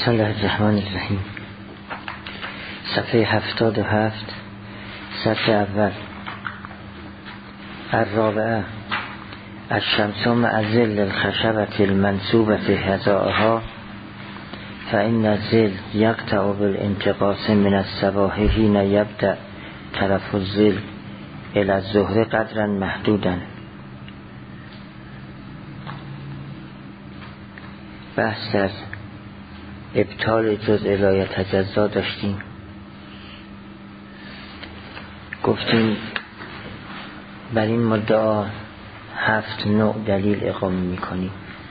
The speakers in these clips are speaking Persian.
بسم الله الرحمن الرحیم. صفحه 77 صفحه اول. الرابعه الشمس مع ظل الخشبة المنصوبة هزائها فإن الظل يقطع بالانتقاص من الصباح حين يبدأ طرف الظل إلى الظهر قدرا محدودا. بحث از ابطال جزء لا یتجزا داشتیم. گفتیم بر این مدعا 7 نوع دلیل اقامه میکنیم.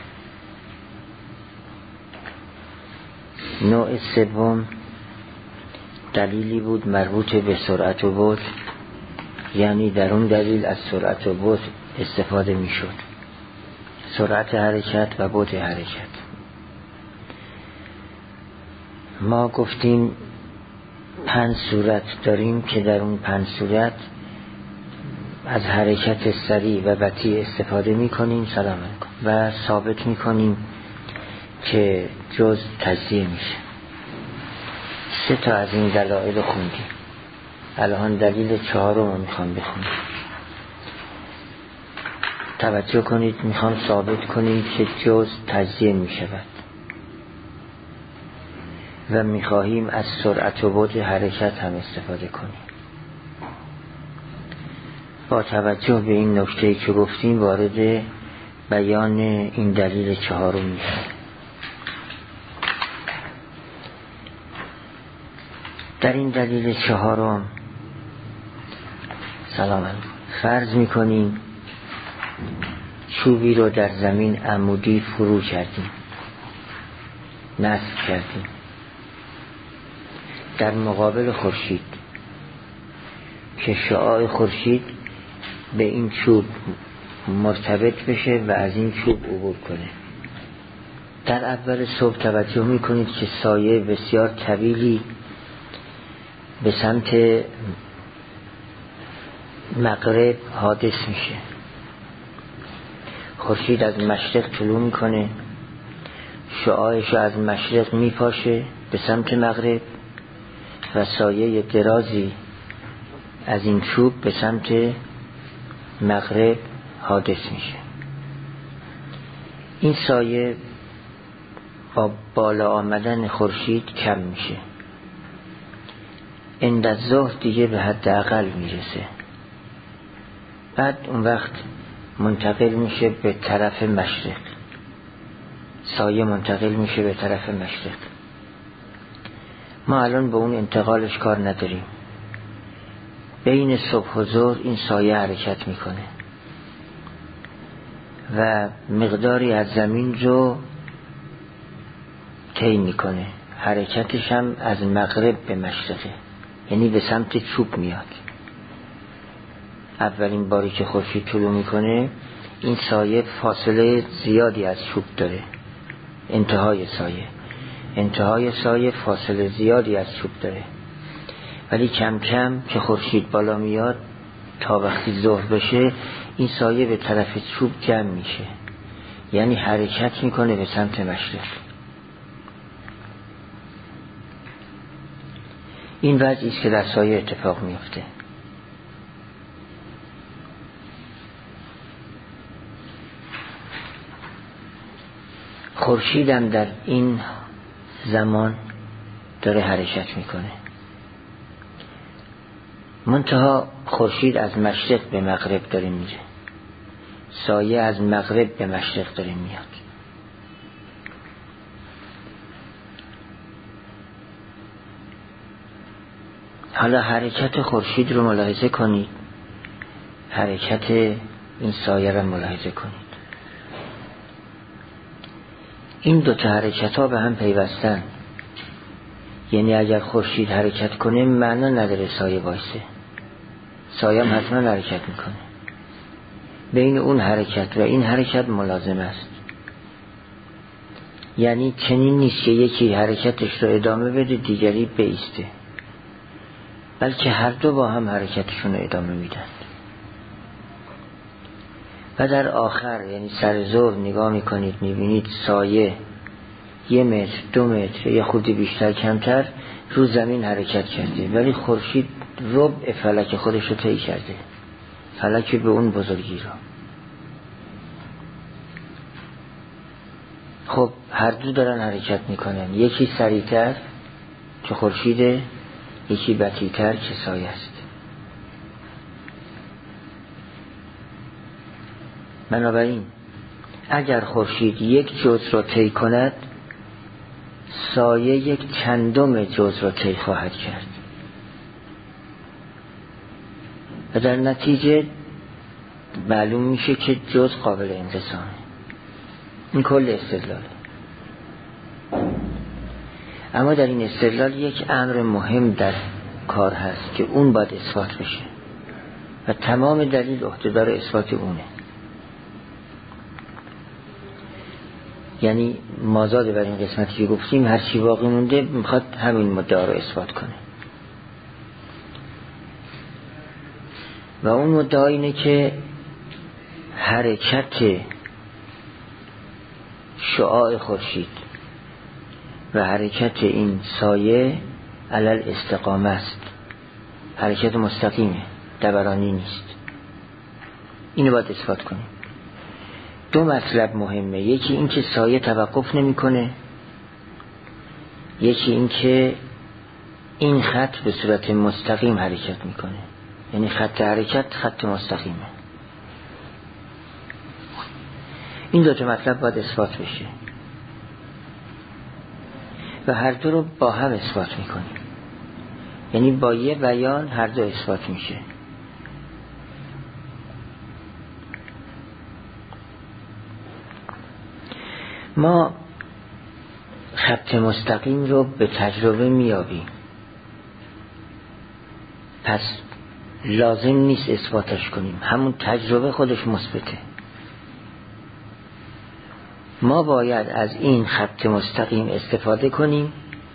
نوع سوم دلیلی بود مربوط به سرعت و بعد، یعنی در اون دلیل از سرعت و بعد استفاده میشد، سرعت حرکت و بعد حرکت. ما گفتیم 5 صورت داریم که در اون 5 صورت از حرکت سریع و بطیء استفاده میکنیم و ثابت میکنیم که جز تجزیه میشه. 3 تا از این دلایل خوندیم. الان دلیل 4 رو میخوام بخونیم. توجه کنید، میخوام ثابت کنیم که جز تجزیه میشود و میخواهیم از سرعت و بعد حرکت هم استفاده کنیم. با توجه به این نکته که گفتیم وارد بیان این دلیل 4 میشیم. در این دلیل 4 فرض میکنیم چوبی رو در زمین عمودی فرو کردیم، نصب کردیم در مقابل خورشید که شعاع خورشید به این چوب مرتبط بشه و از این چوب عبور کنه. در اول صبح توجه میکنید که سایه بسیار طویلی به سمت مغرب حادث میشه. خورشید از مشرق طلوع میکنه، شعاعش از مشرق میپاشه به سمت مغرب و سایه درازی از این چوب به سمت مغرب حادث میشه. این سایه با بالا آمدن خورشید کم میشه. عند الظهر دیگه به حد اقل میرسه. بعد اون وقت منتقل میشه به طرف مشرق. سایه منتقل میشه به طرف مشرق. ما الان به اون انتقالش کار نداریم. بین صبح و ظهر این سایه حرکت میکنه و مقداری از زمین رو طی میکنه. حرکتش هم از مغرب به مشرقه، یعنی به سمت چوب میاد. اولین باری که خورشید طلوع میکنه این سایه فاصله زیادی از چوب داره. انتهای سایه فاصله زیادی از چوب داره، ولی کم کم که خورشید بالا میاد تا وقتی ظهر بشه این سایه به طرف چوب جمع میشه، یعنی حرکت میکنه به سمت مشرق. این وضعی است که در سایه اتفاق میفته. خورشید هم در این زمان داره حرکت میکنه، منتها خورشید از مشرق به مغرب داره میره، سایه از مغرب به مشرق داره میاد. حالا حرکت خورشید رو ملاحظه کنید، حرکت این سایه رو ملاحظه کنید. این 2 تا حرکت ها به هم پیوستن، یعنی اگر خورشید حرکت کنه معنا نداره سایه وایسه، سایه هم حتما حرکت میکنه. بین اون حرکت و این حرکت ملازم است، یعنی چنین نیست که یکی حرکتش رو ادامه بده دیگری بایسته، بلکه هر دو با هم حرکتشون رو ادامه میدن. و در آخر یعنی سر ظهر نگاه میکنید میبینید سایه 1 متر 2 متر یا خودی بیشتر کمتر رو زمین حرکت کرده، ولی خورشید ربع فلک خودش رو طی کرده، فلک به اون بزرگی رو. خب هر دو دارن حرکت میکنن، یکی سریعتر که خورشیده، یکی بطی‌تر که سایه است. بنابراین اگر خورشید 1 جزء را طی کند، سایه 1 چندم جزء را طی خواهد کرد و در نتیجه معلوم میشه که جزء قابل انقسامه. این کل استدلاله. اما در این استدلال یک امر مهم در کار هست که اون باید اثبات بشه و تمام دلیل عهده‌دار اثبات اونه. یعنی مازاد بر این قسمتی که گفتیم هر چی باقی مونده میخواد همین مدعا رو اثبات کنه و اون مدعا اینه که حرکت شعاع خورشید و حرکت این سایه علل استقامه است، حرکت مستقیمه، دورانی نیست. اینو باید اثبات کنیم. 2 مطلب مهمه، یکی این که سایه توقف نمیکنه، یکی این که این خط به صورت مستقیم حرکت میکنه، یعنی خط حرکت خط مستقیمه. این 2 مطلب باید اثبات بشه و هر دو رو با هم اثبات میکنیم، یعنی با یه بیان هر دو اثبات میشه. ما خط مستقیم رو به تجربه میابیم، پس لازم نیست اثباتش کنیم، همون تجربه خودش مثبته. ما باید از این خط مستقیم استفاده کنیم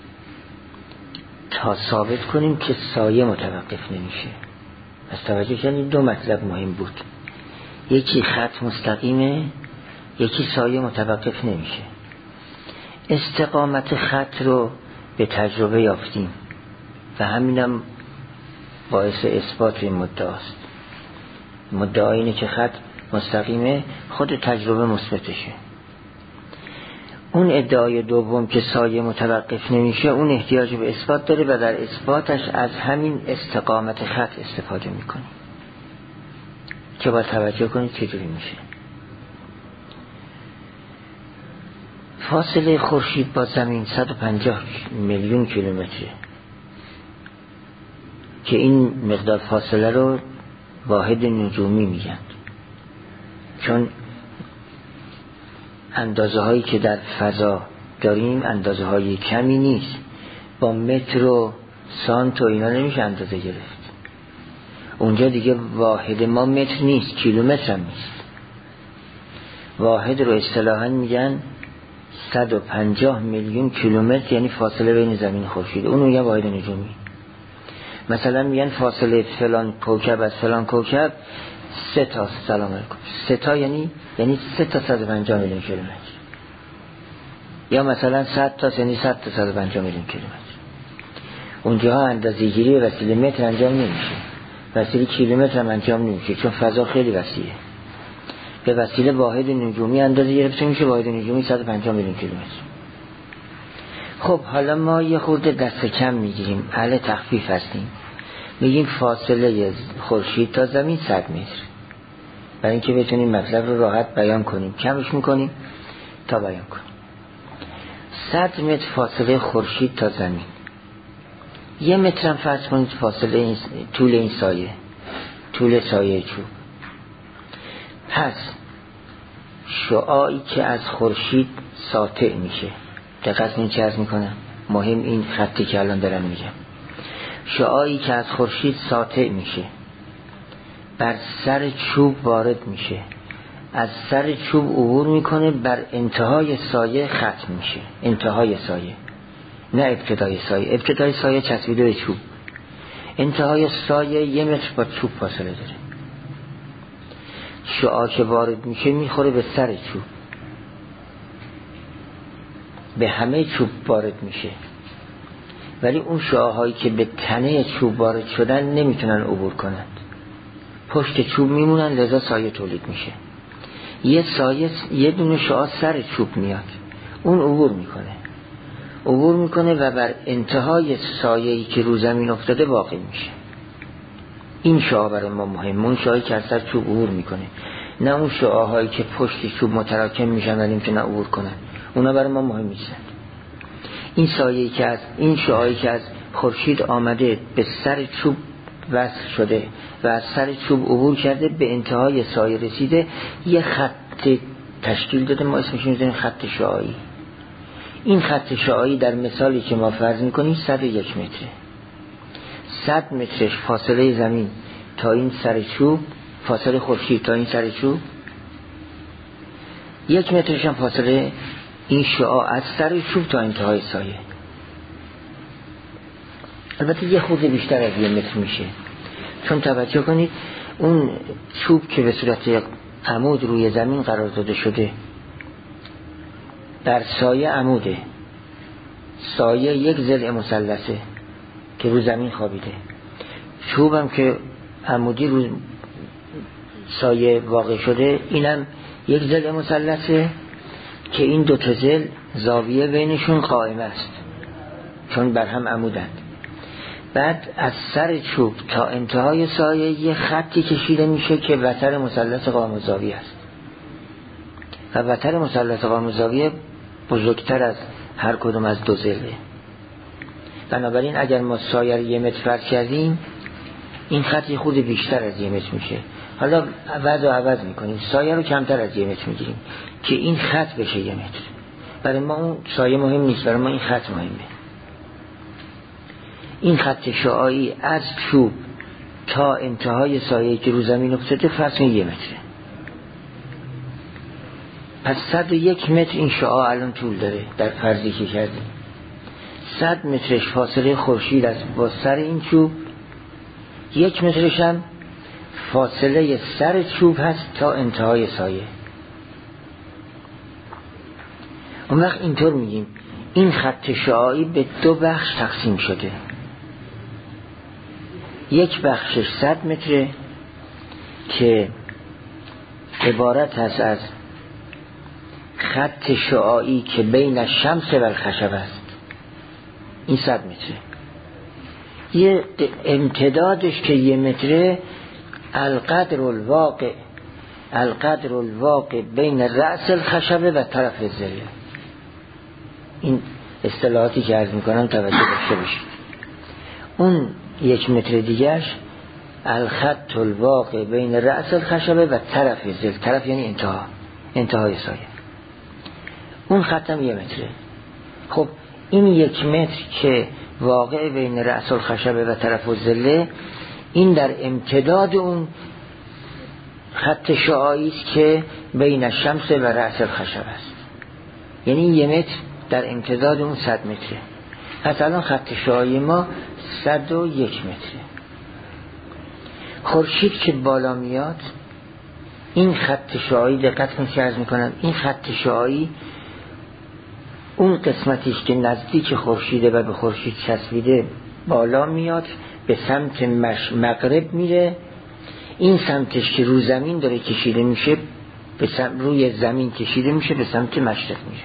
تا ثابت کنیم که سایه متوقف نمیشه. پس توجه کنید 2 مطلب مهم بود، یکی خط مستقیمه، یکی سایه متوقف نمیشه. استقامت خط رو به تجربه یافتیم و همینم باعث اثبات این مدعاست. مدعا اینه که خط مستقیمه، خود تجربه مثبتشه. اون ادعای دوم که سایه متوقف نمیشه، اون احتیاج به اثبات داره و در اثباتش از همین استقامت خط استفاده میکنیم که باید توجه کنید چجوری میشه. فاصله خورشید با زمین 150 میلیون کیلومتره که این مقدار فاصله رو واحد نجومی میگن، چون اندازه هایی که در فضا داریم اندازه های کمی نیست، با متر و سانت و اینا نمیشه اندازه گرفت. اونجا دیگه واحد ما متر نیست، کیلومتر هم نیست. واحد رو اصطلاحاً میگن 150 میلیون کیلومتر، یعنی فاصله بین زمین و خورشید. اون میگن واحد نجومی. مثلا میگن فاصله فلان کوکب از فلان کوکب 3 تا، سلام علیکم، 3 تا یعنی 3 تا 150 میلیون کیلومتر، یا مثلا 100 تا یعنی 100 تا 150 میلیون کیلومتر. اونجاها اندازه‌گیری به وسیله متر انجام نمیشه، وسیله کیلومتر هم انجام نمیشه، چون فضا خیلی وسیعه. به وسیله واحد نجومی اندازه گرفته میشه، واحد نجومی 150 میلیون کیلومتر. خب حالا ما یه خورده دست کم میگیریم، اهل تخفیف هستیم، میگیم فاصله خورشید تا زمین 100 متر، برای اینکه بتونیم مطلب رو راحت بیان کنیم کمش میکنیم تا بیان کنیم. 100 متر فاصله خورشید تا زمین، 1 متر هم فرض کنید فاصله طول این سایه، طول سایه چوب. پس شعاعی که از خورشید ساطع میشه، دقت این چه عرض میکنم، مهم این خطی که الان دارم میگم، شعاعی که از خورشید ساطع میشه بر سر چوب وارد میشه، از سر چوب عبور میکنه، بر انتهای سایه ختم میشه. انتهای سایه، نه ابتدای سایه. ابتدای سایه چسبیده به چوب، انتهای سایه 1 متر با چوب فاصله داره. شعاع که وارد میشه میخوره به سر چوب، به همه چوب وارد میشه، ولی اون شعاع‌هایی که به تنه چوب وارد شدن نمیتونن عبور کنند، پشت چوب میمونن، لذا سایه تولید میشه. یه دونه شعاع سر چوب میاد، اون عبور میکنه و بر انتهای سایه‌ای که رو زمین افتاده واقع میشه. این شعاع برای ما مهم، اون شعاعی که از سر چوب عبور میکنه، نه اون شعاع‌هایی که پشت چوب متراکم میشن و نمیتونن عبور کنن، اونا برای ما مهم نیستن. این شعاعی که از خورشید آمده به سر چوب وصل شده و از سر چوب عبور کرده به انتهای سایه رسیده، یه خط تشکیل داده، ما اسمش میذاریم خط شعاعی. این خط شعاعی در مثالی که ما فرض میکنیم 101 متره. 100 مترش فاصله زمین تا این سر چوب، فاصله خورشید تا این سر چوب، 1 مترش هم فاصله این شعاع از سر چوب تا انتهای سایه. البته یه خورده بیشتر از 1 متر میشه، چون توجه کنید اون چوب که به صورت عمود روی زمین قرار داده شده، در سایه عموده، سایه یک ضلع مثلثه که رو زمین خوابیده، چوبم که عمودی رو سایه واقع شده، اینم یک ضلع مثلثه که این دو تا ضلع زاویه بینشون قائم است چون بر هم عمودند. بعد از سر چوب تا انتهای سایه یه خطی کشیده میشه که وتر مثلث قائم الزاویه است و وتر مثلث قائم الزاویه بزرگتر از هر کدوم از دو ضلعه. بنابراین اگر ما سایه رو 1 متر فرض کردیم، این خطی خود بیشتر از 1 متر میشه. حالا وضع رو عوض میکنیم، سایه رو کمتر از 1 متر میگیریم که این خط بشه 1 متر. برای ما اون سایه مهم نیست، برای ما این خط مهمه. این خط شعاعی از چوب تا انتهای سایه که رو زمین افتاده فرض کنید 1 متره. پس 101 متر این شعاع الان طول داره در فرضی که کردیم. 100 مترش فاصله خورشید است با سر این چوب، 1 مترش هم فاصله سر چوب هست تا انتهای سایه. اون وقت اینطور میگیم این خط شعاعی به 2 بخش تقسیم شده. یک بخشش 100 متره که عبارت هست از خط شعاعی که بین شمس و الخشب است، این 100 متره. یه امتدادش که 1 متره، القدر الواقع بین رأس الخشبه و طرف الظل. این اصطلاحاتی که عرض میکنم توجه داشته باشید. اون 1 متر دیگرش الخط الواقع بین رأس الخشبه و طرف الظل، طرف یعنی انتهای سایه، اون خطم 1 متره. خب این 1 متر که واقع بین رأس الخشبه و طرف الظل، این در امتداد اون خط شعاعی است که بین شمس و رأس الخشب است، یعنی 1 متر در امتداد اون 100 متره. پس الان خط شعاعی ما 101 متره. خورشید که بالا میاد، این خط شعاعی، دقت کنید که عرض میکنم این خط شعاعی اون قسمتیش که نزدیک خورشیده و به خورشید چسبیده بالا میاد، به سمت مغرب میره. این سمتش که رو زمین داره کشیده میشه، روی زمین کشیده میشه، به سمت مشرق میره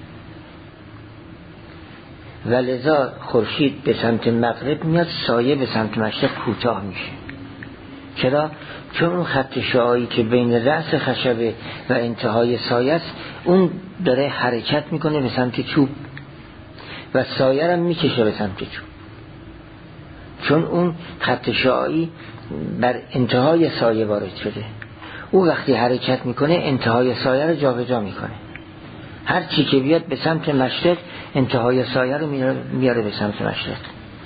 و لذا خورشید به سمت مغرب میاد، سایه به سمت مشرق کوتاه میشه. چرا؟ چون اون خط شعاعی که بین رأس خشبه و انتهای سایه است، اون داره حرکت میکنه به سمت چوب و سایه رو میکشه به سمت چوب، چون اون خط شعاعی بر انتهای سایه وارد شده. او وقتی حرکت میکنه انتهای سایه رو جابجا میکنه، هر چی که بیاد به سمت مشرق انتهای سایه رو میاره به سمت مشرق.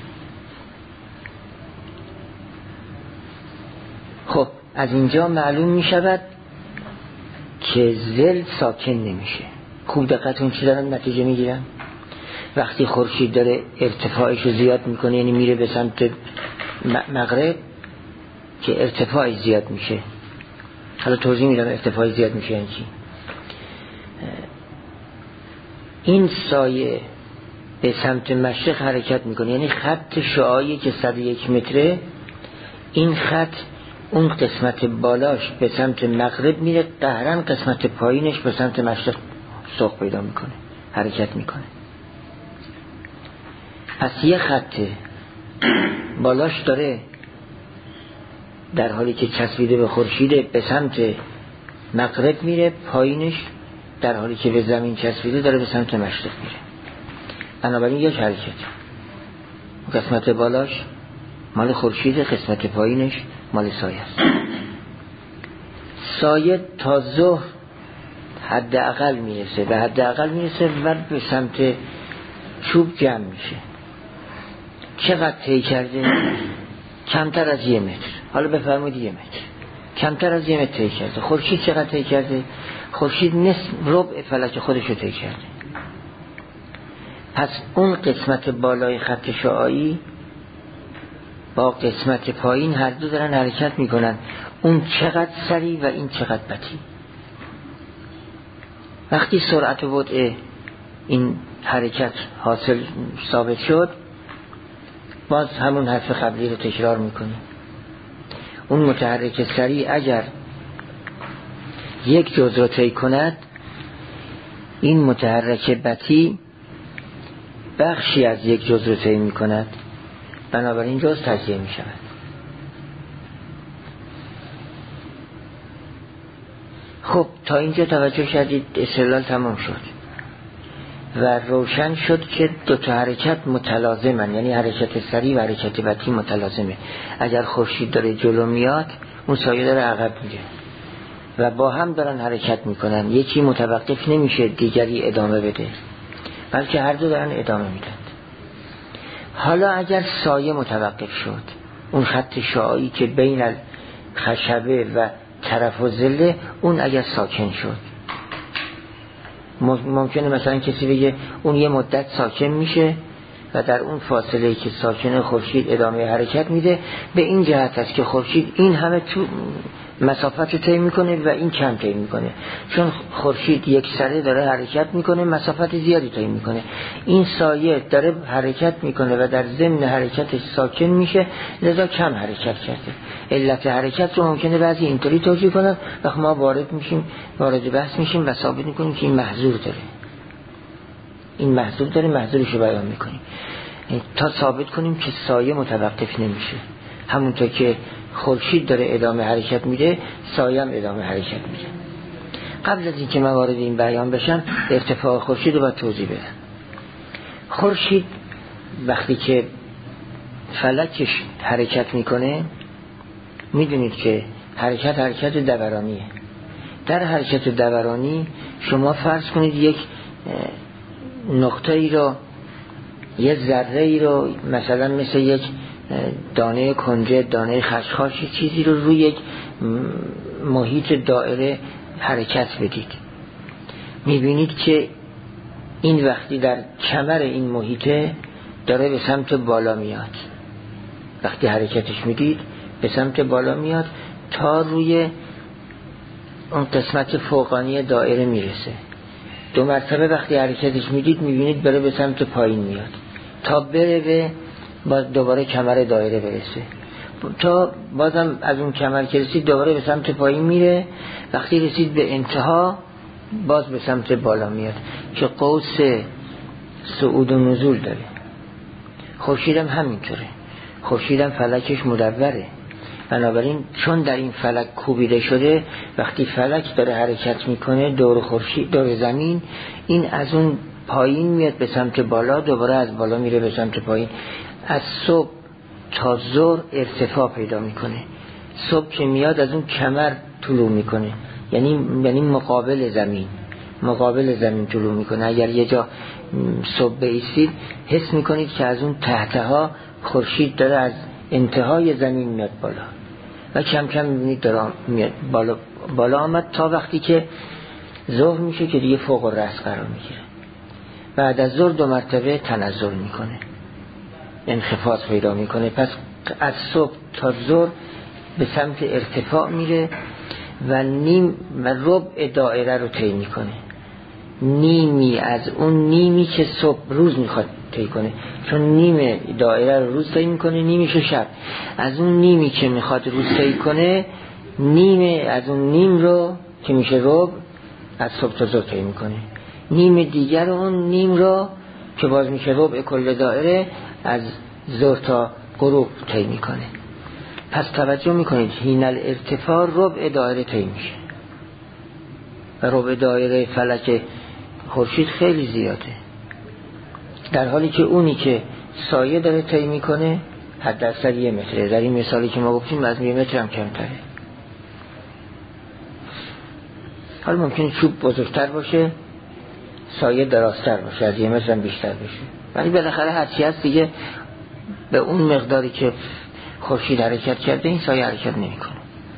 خب از اینجا معلوم میشود که ظل ساکن نمیشه. خوب دقتون چی دارم نتیجه میگیرم؟ وقتی خورشید داره ارتفاعش رو زیاد میکنه، یعنی میره به سمت مغرب که ارتفاعش زیاد میشه. حالا توضیح میدم ارتفاعش زیاد میشه یعنی چی. این سایه به سمت مشرق حرکت میکنه، یعنی خط شعاعی که 101 متره، این خط اون قسمت بالاش به سمت مغرب میره، قهرن قسمت پایینش به سمت مشرق سوق پیدا میکنه، حرکت میکنه. پس یه خط بالاش داره در حالی که چسبیده به خورشید به سمت مغرب میره، پایینش در حالی که به زمین چسبیده داره به سمت مشرق میره. بنابراین یک حرکت، قسمت بالاش مال خورشید، قسمت پایینش مال سایه است. سایه تا ظهر حداقل میرسه، به حداقل میرسه و به سمت چوب جمع میشه. چقدر طی کرده؟ کمتر از 1 متر. حالا بفرمایید 1 متر، کمتر از 1 متر طی کرده. خورشید چقدر طی کرده؟ خورشید نصف، ربع فلک خودش رو طی کرده. پس اون قسمت بالای خط شعاعی با قسمت پایین هر دو دارن حرکت میکنن، اون چقدر سریع و این چقدر بطیء. وقتی سرعت و بطء این حرکت حاصل ثابت شد، باز همون حرف قبلی رو تکرار میکنیم. اون متحرک سریع اگر یک جزء رو طی کند، این متحرک بطیء بخشی از یک جزء رو طی میکند، بنابراین جزء تجزیه میشود. خب تا اینجا توجه کردید، استدلال تمام شد و روشن شد که دو تا حرکت متلازمن، یعنی حرکت سریع و حرکت بطیء متلازمه. اگر خورشید داره جلو میاد، اون سایه داره عقب میره و با هم دارن حرکت میکنن، یکی متوقف نمیشه دیگری ادامه بده، بلکه هر دو دارن ادامه میدن. حالا اگر سایه متوقف شد، اون خط شعاعی که بین خشبه و طرف و ظله، اون اگر ساکن شد، ممکنه مثلا کسی بگه اون یه مدت ساکن میشه و در اون فاصله که ساکن خورشید ادامه حرکت میده، به این جهت است که خورشید این همه تو مسافت رو طی میکنه و این کم طی میکنه، چون خورشید یک سره داره حرکت میکنه، مسافت زیادی طی میکنه. این سایه داره حرکت میکنه و در ضمن حرکتش ساکن میشه، لذا کم حرکت کرده. علت حرکت رو ممکنه بعضی اینطوری توجیه کنن، وقت ما وارد بحث میشیم و ثابت میکنیم که این محظور داره، این محظور داره، محظورش رو بیان میکنیم تا ثابت کنیم که سایه متوقف نمیشه. همونطور که خورشید داره ادامه حرکت میده، سایه هم ادامه حرکت میده. قبل از اینکه من وارد این بیان بشم، ارتفاع خورشید رو باید توضیح بدم. خورشید وقتی که فلکش حرکت میکنه، میدونید که حرکت دورانیه. در حرکت دورانی شما فرض کنید یک نقطه ای رو، یه ذره ای رو، مثلا مثل یک دانه کنجد، دانه خشخاش، چیزی رو روی یک محیط دایره حرکت بدید، میبینید که این وقتی در کمر این محیطه داره به سمت بالا میاد. وقتی حرکتش میدید به سمت بالا میاد تا روی اون قسمت فوقانی دایره میرسه. 2 مرتبه وقتی حرکتش میدید میبینید بره به سمت پایین میاد تا بره به باز دوباره کمر دایره برسه، تا بازم از اون کمر که رسید دوباره به سمت پایین میره. وقتی رسید به انتها باز به سمت بالا میاد که قوس صعود و نزول داره. خورشید هم همینطوره، خورشید هم فلکش مدوره، بنابراین چون در این فلک کوبیده شده، وقتی فلک داره حرکت میکنه دور خورشید، دور زمین، این از اون پایین میاد به سمت بالا، دوباره از بالا میره به سمت پایین. از صبح تا ظهر ارتفاع پیدا میکنه. صبح که میاد از اون کمر طلوع میکنه، یعنی مقابل زمین طلوع میکنه. اگر یه جا صبح بایستید حس میکنید که از اون تحتها خورشید داره از انتهای زمین میاد بالا و کم کم میبینید داره میاد بالا آمد تا وقتی که ظهر میشه که دیگه فوق الرأس قرار میگیره. بعد از ظهر 2 مرتبه تنزل میکنه، انخفاض پیدا میکنه. پس از صبح تا ظهر به سمت ارتفاع میره و نیم و ربع دایره رو طی میکنه. نیمی از اون نیمی که صبح روز میخواد طی کنه، چون نیم دایره رو روز طی میکنه، نیمیشو شب. از اون نیمی که میخواد روز طی کنه، نیم از اون نیم رو که میشه ربع از صبح تا ظهر طی میکنه، نیم دیگر اون نیم رو که باز میشه ربع کل دایره از ظهر تا غروب طی میکنه. پس توجه میکنید حین الارتفاع ربع دایره طی میشه و ربع دایره فلک خورشید خیلی زیاده، در حالی که اونی که سایه داره طی میکنه حد اکثر 1 متره. در این مثالی که ما گفتیم از 1 متر هم کمتره. حالا ممکنه چوب بزرگتر باشه، سایه درازتر باشه، از 1 متر هم بیشتر بشه، ولی بالاخره هرچی هست دیگه به اون مقداری که خورشید حرکت کرده این سایه حرکت نمیکنه.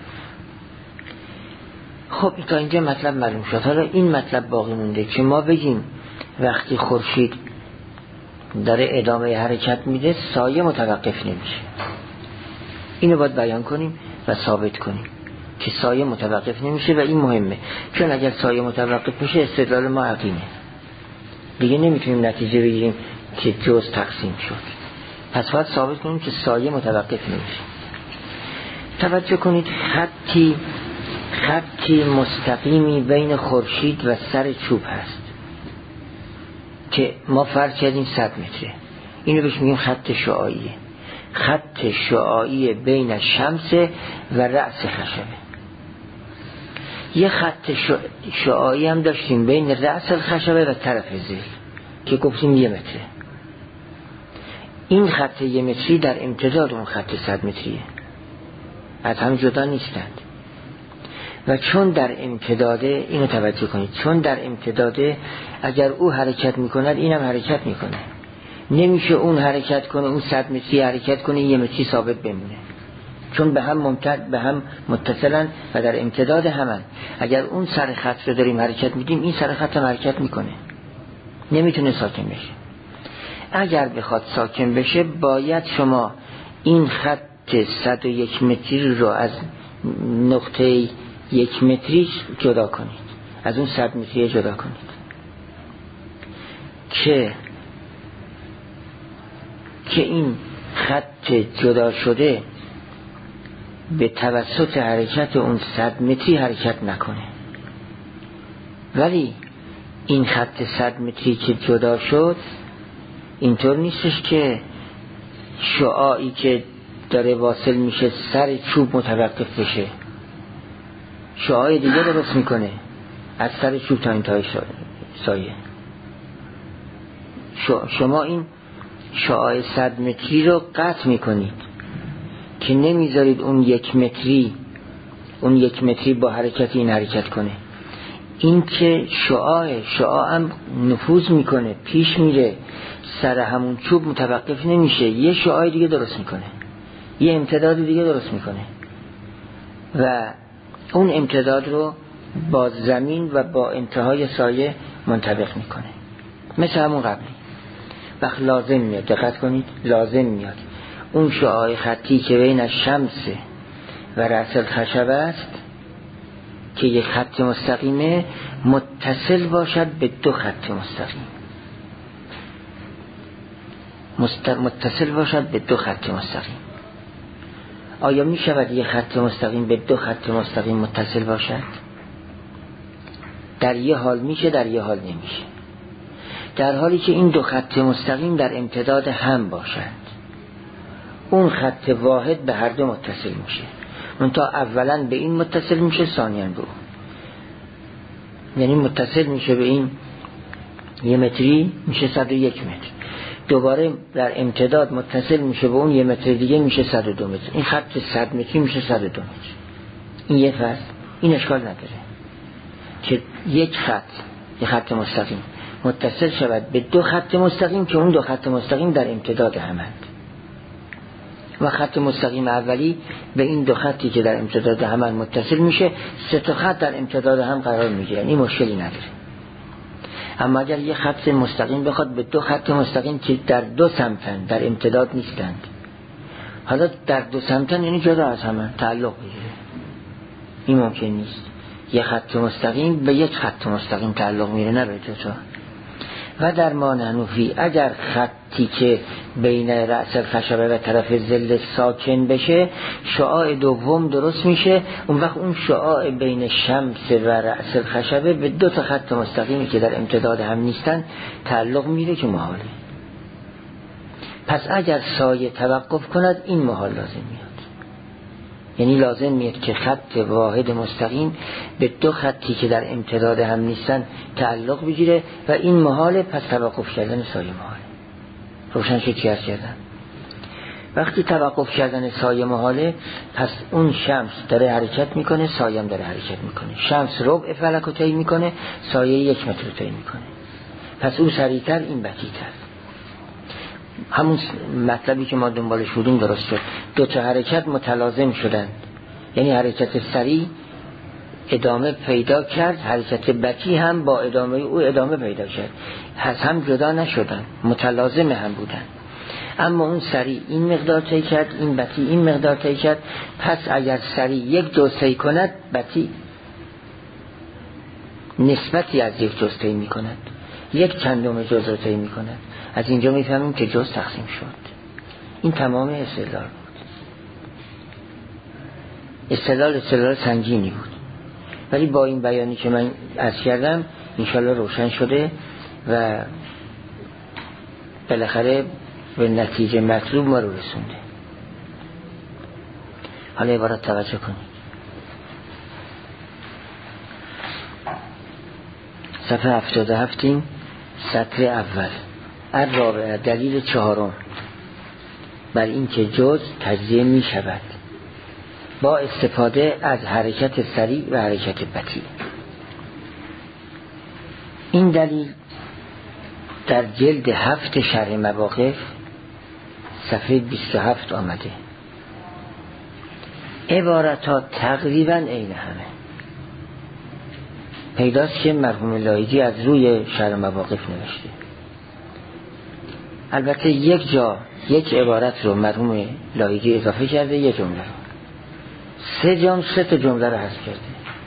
خب تا اینجا مطلب معلوم شد. حالا این مطلب باقی مونده که ما بگیم وقتی خورشید داره ادامه حرکت میده سایه متوقف نمیشه. اینو باید بیان کنیم و ثابت کنیم که سایه متوقف نمیشه و این مهمه، چون اگر سایه متوقف بشه استدلال ما عقیمه، دیگه نمیتونیم نتیجه بگیریم که جزء تقسیم شد. پس باید ثابت کنیم که سایه متوقف نمیشه. توجه کنید خطی مستقیمی بین خورشید و سر چوب هست که ما فرض کردیم 100 متره. اینو بهش میگیم خط شعاعیه. خط شعاعی بین شمس و رأس خشبه. یه خط شعاعی هم داشتیم بین رأس خشبه و طرف زیر که گفتیم 1 متره. این خط 1 متری در امتداد اون خط 100 متریه، از هم جدا نیستند. و چون در امتداده، اینو توجه کنید، چون در امتداده اگر او حرکت میکند اینم حرکت میکنه. نمیشه اون حرکت کنه، اون 100 متری حرکت کنه، 1 متری ثابت بمونه، چون به هم متصلن و در امتداد همن. اگر اون سر خط رو داریم حرکت میدیم این سر خط هم حرکت میکنه، نمیتونه ساکن بشه. اگر بخواد ساکن بشه باید شما این خط 101 متری رو از نقطه 1 متری جدا کنید، از اون 100 متری جدا کنید که این خط جدا شده به توسط حرکت اون 100 متری حرکت نکنه. ولی این خط 100 متری که جدا شد اینطور نیستش که شعاعی که داره واصل میشه سر چوب متوقف بشه، شعاع دیگه درست میکنه از سر چوب تا انتهای سایه. شما این شعاع 100 متری رو قطع میکنید که نمیذارید اون 1 متری با حرکت این حرکت کنه. این که شعاع هم نفوذ میکنه، پیش میره، سر همون چوب متوقف نمیشه، یه شعاع دیگه درست میکنه، یه امتداد دیگه درست میکنه و اون امتداد رو با زمین و با انتهای سایه منطبق میکنه. مثل همون قبلی وقت لازم میاد، دقت کنید، لازم میاد اون شعاع خطی که بین شمس و رأس الخشبه است که یک خط مستقیمه متصل باشد به 2 خط مستقیم، متصل باشد به 2 خط مستقیم. آیا می شود یک خط مستقیم به 2 خط مستقیم متصل باشد؟ در یه حال میشه، در یه حال نمیشه. در حالی که این 2 خط مستقیم در امتداد هم باشند، اون خط واحد به هر دو متصل میشه. منتها اولا به این متصل میشه، ثانیاً به اون، یعنی متصل میشه به این 1 متری میشه 101 متر، دوباره در امتداد متصل میشه به اون 1 متر دیگه میشه 102 متر. این خط 100 متری میشه 102 متر. این یه فصل، این اشکال نداره که یک خط مستقیم متصل شود به 2 خط مستقیم که اون 2 خط مستقیم در امتداد همند و خط مستقیم اولی به این 2 خطی که در امتداد همند متصل میشه، 3 تا خط در امتداد هم قرار میگیرن، این مشکلی نداره. اما اگر یه خط مستقیم بخواد به 2 خط مستقیم که در 2 سمتن، در امتداد نیستند، حالا در 2 سمتن یعنی جدا از هم تعلق بگیره، این ممکن نیست. یه خط مستقیم به یک خط مستقیم تعلق میره، نه به دو تا. و در ما نحنوفی اگر خطی که بین رأس الخشبه و طرف ظل ساکن بشه شعاع دوم درست میشه، اون وقت اون شعاع بین شمس و رأس الخشبه به دو تا خط مستقیمی که در امتداد هم نیستن تعلق میره که محاله. پس اگر سایه توقف کند این محال لازم میاد، یعنی لازم میاد که خط واحد مستقیم به دو خطی که در امتداد هم نیستن تعلق بگیره و این محاله، پس توقف کردن سایه محاله. روشن شد چی عرض کردن؟ وقتی توقف کردن سایه محاله، پس اون شمس داره حرکت میکنه، سایه هم داره حرکت میکنه. شمس ربع فلک رو طی میکنه، سایه 1 متر رو طی میکنه. پس اون سریعتر، این بطی‌تر. همون مطلبی که ما دنبالش بودیم درست شد. دو تا حرکت متلازم شدن، یعنی حرکت سریع ادامه پیدا کرد، حرکت بطیء هم با ادامه او ادامه پیدا کرد، هم جدا نشدن، متلازم هم بودن. اما اون سریع این مقدار طی کرد، این بطیء این مقدار طی کرد. پس اگر سریع یک جزء طی کند، بطیء نسبتی از یک جزء طی می کند، 1/100 جزء طی می کند. از اینجا میفهمیم که جزء تقسیم شد. این تمام استدلال بود. استدلال سنگینی بود، ولی با این بیانی که من عرض کردم انشالله روشن شده و بالاخره به نتیجه مطلوب ما رو رسونده. حالا عبارت توجه کنید. صفحه 77 سطر اول. الرابعه، دلیل 4 بر این که جزء تجزیه می شود با استفاده از حرکت سریع و حرکت بطیء. این دلیل در جلد 7 شرح مواقف صفحه 27 آمده. عبارتها تقریبا عین همه. پیداست که مرحوم لایجی از روی شرح مواقف نوشته. البته یک جا یک عبارت رو مرحوم لایجی اضافه کرده، یک جمله رو. 3 تا جمله رو حذف کرده.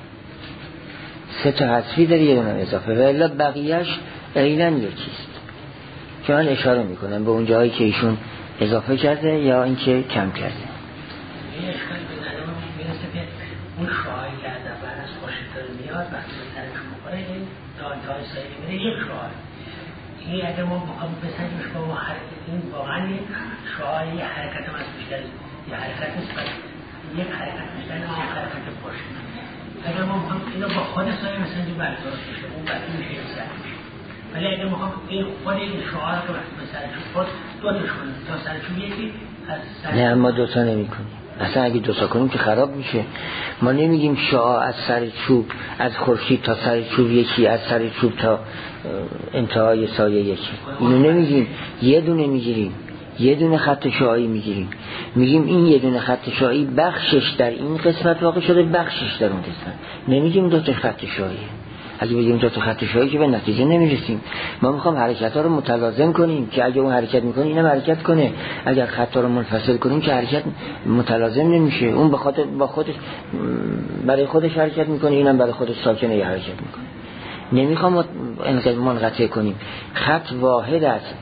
3 تا حذفی داره، یه دونه اضافه، و الا بقیهش عیناً یکیست که من اشاره میکنم به اون جایی که ایشون اضافه کرده یا اینکه کم کرده. این اشکالی به نظرم میرسه که اون شعاعی که از اول از خورشید داره میاد وقتی به سرش میخوره این تا انتهای سایه میره یک شعاع. این اگه ما بخوام بسنجیمش با ما این واقعا یک شعاعی حرکت هم از بیشتر یه حرکت نیست، یک حرکت بیشتر نیست، یک حرکت خورشید. اگر ما بخوام اینو با خود سایه بسنجیم برداشت میشه، اون بطی میشه یک سر میشه. ولی اگه بخوام این خود این شعاع که وقتی به سرش خود دو تاش کنیم تا سرش یکی از سر. نه ما 2 تا نمی کنیم. اصلا اگه 2 تا کنیم که خراب میشه. ما نمیگیم شعاع از سر چوب، از خورشید تا سر چوب یکی، از سر چوب تا انتهای سایه یکی. اینو نمیگیم. یه دونه میگیریم، یه دونه خط شعاعی میگیریم، میگیم این یه دونه خط شعاعی بخشش در این قسمت واقع شده، بخشش در اون قسمت. نمیگیم 2 تا خط شعاعی. اگه بگیم 2 تا خط شعاعی که به نتیجه نمیرسیم. ما میخوام حرکت ها رو متلازم کنیم که اگه اون حرکت میکنه اینم حرکت کنه، اگر خط ها رو منفصل کنیم که حرکت متلازم نمیشه. اون با خودش برای خودش حرکت میکنه، اینم برای خودش ساکنه یه حرکت میکنه. نمیخوام منقطع کنیم. خط واحد است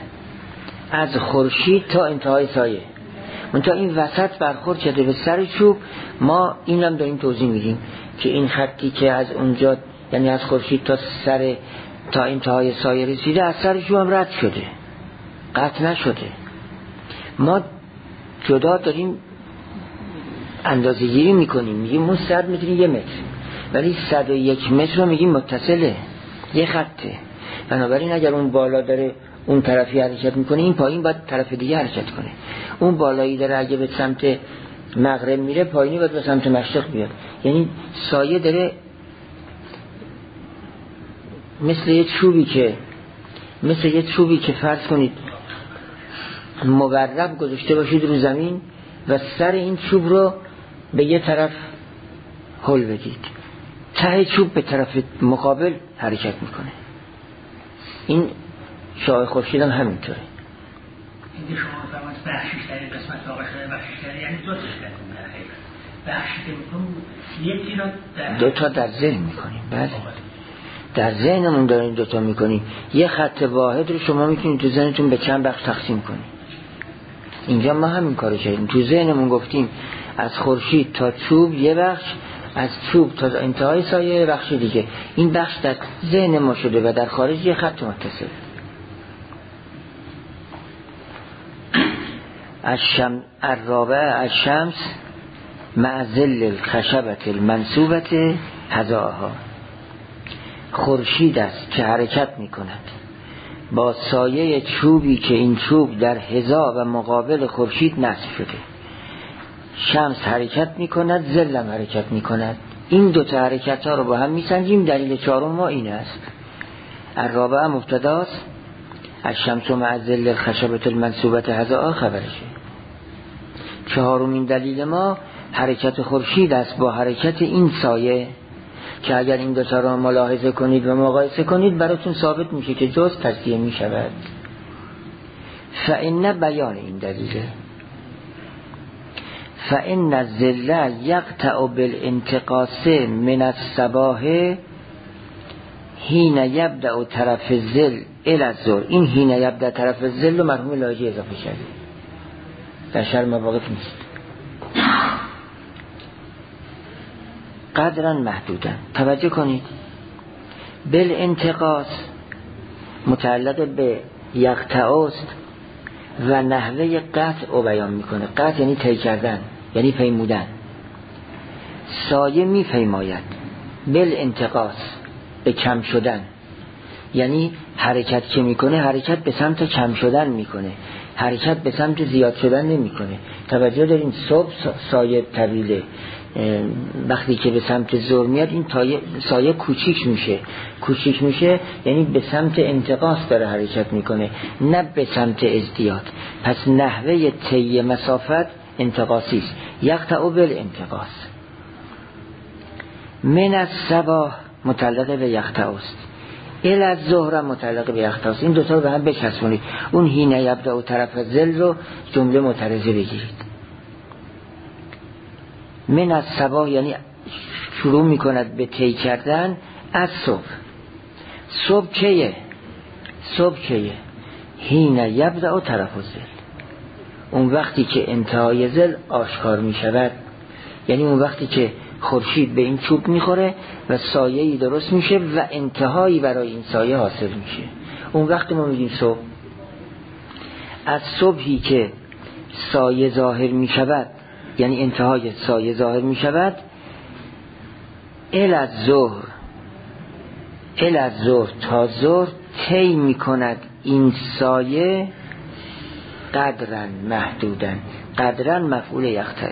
از خورشید تا انتهای سایه. منتها این وسط برخورد شده به سر چوب. ما اینم داریم توضیح میدیم که این خطی که از اونجا یعنی از خورشید تا انتهای سایه رسیده، از سر چوب هم رد شده، قطع نشده. ما جدا داریم اندازه گیری میکنیم، میگیم اون 100 متر 1 متر، ولی 101 متر رو میگیم متصله، یه خطه. بنابراین اگر اون بالا داره اون طرفی حرکت میکنه، این پایین باید طرف دیگه حرکت کنه. اون بالایی داره اگه به سمت مغرب میره، پایینی باید به سمت مشرق بیاد. یعنی سایه داره مثل یه چوبی که فرض کنید مورب گذاشته باشید رو زمین و سر این چوب رو به یه طرف هل بدید، ته چوب به طرف مقابل حرکت میکنه. این شعاع خورشید هم همینطوره. این شما فرمایید بخشش در این قسمت واقع شده، بخشش در یعنی 2 تا شکل بخشی که میکنم یکی را دوتا در ذهن میکنیم. بله در ذهنمون داریم دوتا میکنیم. یه خط واحد رو شما میتونید تو ذهنتون به چند بخش تقسیم کنید. اینجا ما همین کارو کردیم. تو ذهنمون گفتیم از خورشید تا چوب یه بخش، از چوب تا انتهای سایه بخش دیگه. این بخش در ذهن ما شده و در خارج یه خط متصل. الرابعه الشمس مع ظل الخشبة المنصوبة هزاها. خورشید است که حرکت می کند با سایه چوبی که این چوب در حذا و مقابل خورشید نصب شده. شمس حرکت می کند، ظلم حرکت می کند. این دوتا حرکت ها رو با هم می سنجیم. دلیل چهارم ما این است. الرابعه مبتداست، الشمس مع ظل الخشبة المنصوبة هزاها خبرشه. چهارمین دلیل ما حرکت خورشید است با حرکت این سایه که اگر این دوتا را ملاحظه کنید و مقایسه کنید براتون ثابت میشه که جز تجزیه میشود. فإن بیان این دلیله. فإن الظل یقطع بالانتقاص من الصباح حین یبدأ طرف الظل الی الظهر. این حین یبدأ طرف الظل رو مرحوم لاجی اضافه کرده، در شرح مواقف نیست. قدرا محدودا. توجه کنید، بالانتقاص متعلق به یقطع است و نحوه قطع رو بیان میکنه. قطع یعنی طی کردن، یعنی پیمودن. سایه میپیماید. بالانتقاص به کم شدن، یعنی حرکت که میکنه حرکت به سمت کم شدن میکنه، حرکت به سمت زیاد شدن نمیکنه. توجه دارین صبح سایه طویله، وقتی که به سمت ظهر میاد این سایه کوچیک میشه یعنی به سمت انتقاص داره حرکت میکنه، نه به سمت ازدیاد. پس نحوه طی مسافت انتقاصی است. یقطع بالانتقاص. من الصباح متعلق به یقطع است، الی الظهر متعلق به یقطع است. این دوتا رو به هم بچسبونید. اون حین یبدأ طرف ظل رو جمله معترضه بگیرید. من الصباح یعنی شروع میکند به طی کردن از صبح. صبح کیه؟ حین یبدأ طرف الظل، اون وقتی که انتهای ظل آشکار میشود، یعنی اون وقتی که خورشید به این چوب میخوره و سایه‌ای درست میشه و انتهایی برای این سایه حاصل میشه. اون وقت ما میگیم صبح. از صبحی که سایه ظاهر میشود، یعنی انتهای سایه ظاهر میشود، الی الظهر تا ظهر طی میکند این سایه قدرن محدودن. قدرن مفعول یقطع.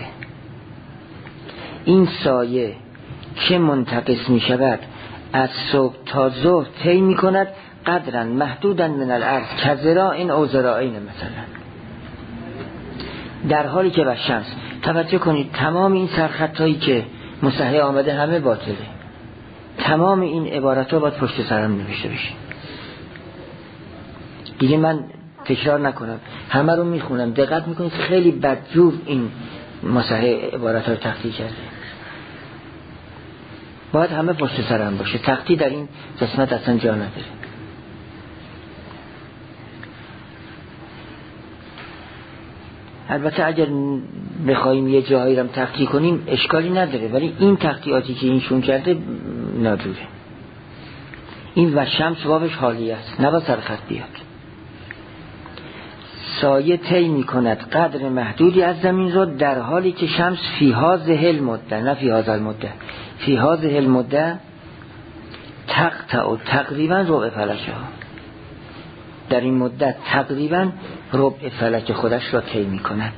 این سایه که منتقص می شود از صبح تا ظهر طی می کند قدرن محدودن من الارض کذراء او ذراعین مثلا. در حالی که بر شمس، توجه کنید تمام این سرخطایی که مصحح آمده همه باطله. تمام این عبارت ها باید پشت سرم نوشته بشه. دیگه من تکرار نکنم، همه رو میخونم. دقت میکنید خیلی بدجور این مصحح عبارت ها رو تخطی کرده. باید همه پشت سرم باشه. تخطی در این قسمت اصلا جا نداره. البته اگر بخوایم یه جایی رو تخطی کنیم اشکالی نداره، ولی این تخطیاتی که اینشون کرده نادوره. این و شمس واوش حالیه است، نه با سرخط بیاد. سایه طی می کند قدر محدودی از زمین رو در حالی که شمس فی هذه المده، نه فی هذا المده، فی هذه المده تقطع تقریبا ربع فلکه ها. در این مدت تقریبا ربع فلک خودش را طی می کند.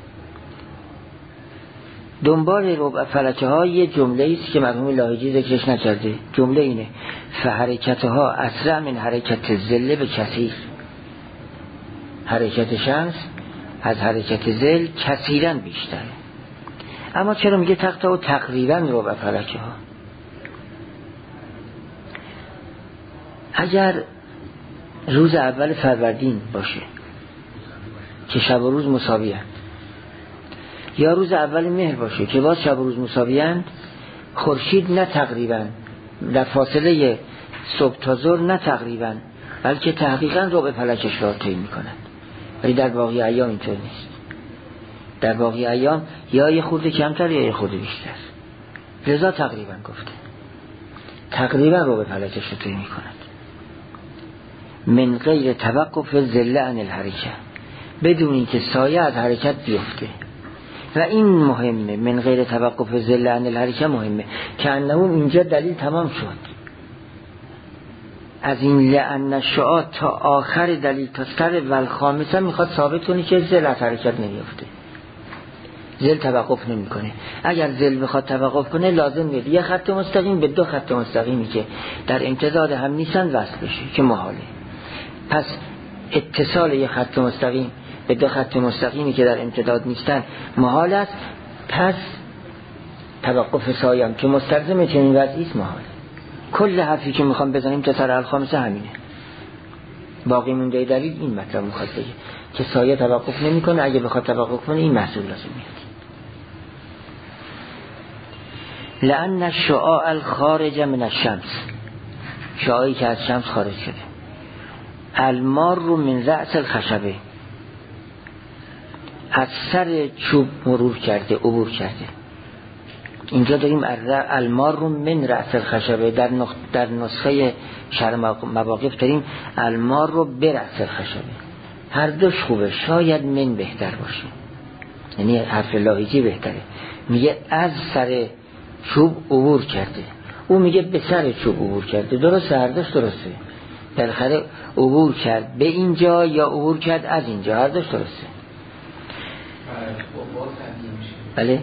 دنبال ربع فلکه ها یه جمله است که مرحوم لاهیجی ذکرش نکرده. جمله اینه: فحرکتها اسرع من حرکت ظل به کثیر. حرکت شمس از حرکت ظل کثیراً بیشتر. اما چرا میگه تقطع و تقریباً ربع فلکه ها؟ اگر روز اول فروردین باشه که شب و روز مساوی هست، یا روز اول مهر باشه که باز شب و روز مساویند، خورشید نه تقریبا در فاصله صبح تا ظهر نه تقریبا بلکه تحقیقا ربع فلکش را طی میکنند. ولی در باقی ایام اینطور نیست. در باقی ایام یا یه خورده کمتر یا یه خورده بیشتر. لذا تقریبا گفته تقریبا ربع فلکش را طی میکنند. من غیر توقف ظل عن الحرکه، بدون اینکه سایه از حرکت بیفته. و این مهمه، من غیر توقف ظل عن الحرکه مهمه که انه اینجا دلیل تمام شد. از این لعن الشعاع تا آخر دلیل تا سر والخامسه میخواد ثابت کنی که ظل از حرکت نمیفته، ظل توقف نمیکنه. اگر ظل بخواد توقف کنه لازم میاد یه خط مستقیم به دو خط مستقیمی که در امتداد هم نیستن وصل بشه که محاله. پس اتصال یه خط مستقیم به دو خط مستقیمی که در امتداد نیستن محال است. پس توقف سایم که مستلزم چنین وضعی است محال. کل حرفی که میخوام بزنیم تا سر الخامسه همینه. باقی مونده دلیل این مطلب میخواد بگه که سایه توقف نمیکنه، اگه بخواد توقف کنه این محصول لازم میاد. لأن الشعاع الخارج من الشمس، شعاعی که از شمس خارج شده. المار رو من رأس الخشبه، از سر چوب مرور کرده، عبور کرده. اینجا داریم المار رو من رأس الخشبه، در نسخه شرح مواقف داریم المار رو به رأس الخشبه. هر دوش خوبه، شاید من بهتر باشه، یعنی حرف لاحیجی بهتره. میگه از سر چوب عبور کرده، او میگه به سر چوب عبور کرده. درسته، هر دوش درسته. بالاخره عبور کرد به اینجا یا عبور کرد از اینجا، هر دوش درسته. بله؟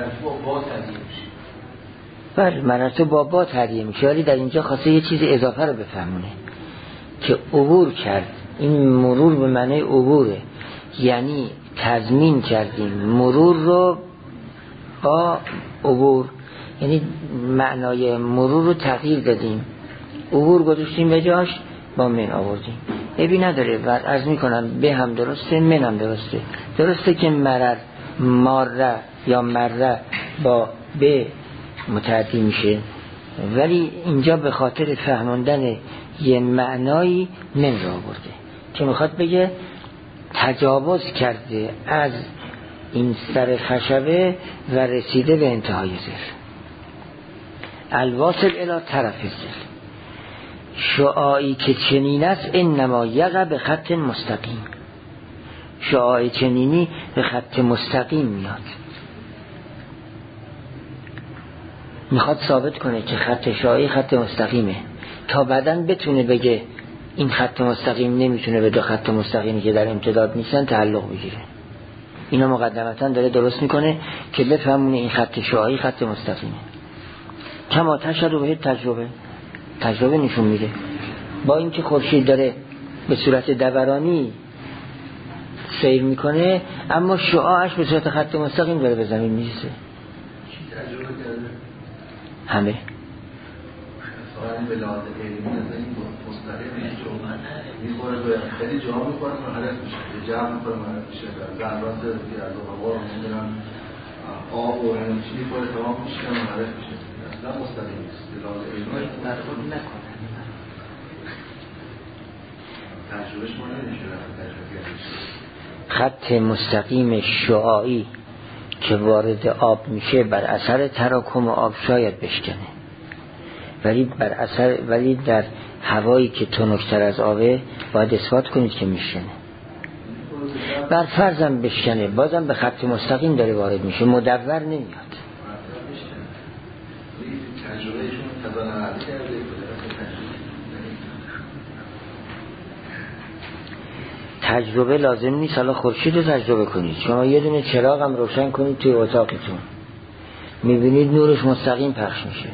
بله، مرتب با با تهدیه میشه. ولی در اینجا خواسته یه چیز اضافه رو بفهمونه که عبور کرد. این مرور به معنی عبوره، یعنی تضمین کردیم مرور رو با عبور، یعنی معنای مرور رو تغییر دادیم، عبور گذاشتیم به جاش با من آوردیم. عیبی نداره و عرض میکنم به هم درسته، من هم درسته. درسته که مرر، ماره یا مره با به متعدی میشه، ولی اینجا به خاطر فهموندن یه معنایی من را آورده که میخواد بگه تجاوز کرده از این سر خشبه و رسیده به انتهای ظل. الواصل الی طرف ظل، شعاعی که چنین است انما یقع به خط مستقیم. شعاع چنینی به خط مستقیم میاد. میخواد ثابت کنه که خط شعاعی خط مستقیمه تا بعداً بتونه بگه این خط مستقیم نمیتونه به دو خط مستقیمی که در امتداد نیستن تعلق بگیره. اینا مقدمتاً داره درست میکنه که بفهمونه این خط شعاعی خط مستقیمه. کما تشهد به تجربه نشون میده. با اینکه خورشید داره به صورت دورانی سیر میکنه اما شعاعش به صورت خط مستقیم داره به زمین میرسه. همه به لحاظ علمی میخوره به خیلی جا میخوره محرک میشه، به جمع میخوره محرک میشه، ذرات از آقا رو میدونم آب و چی میخوره تمام میشه محرک میشه. اصلا مستقیم نیست به لحاظ علمی مرخود نکنه. تجربهش ما نمیشه خط مستقیم شعاعی که وارد آب میشه بر اثر تراکم آب شاید بشکنه، ولی در هوایی که تنکتر از آبه باید اثبات کنید که میشکنه. بر فرضم بشکنه بازم به خط مستقیم داره وارد میشه، مدور نمیاد. تجربه لازم نیست حالا خورشید رو تجربه کنید. شما یه دونه چراغ هم روشن کنید توی اتاقتون، میبینید نورش مستقیم پخش میشه.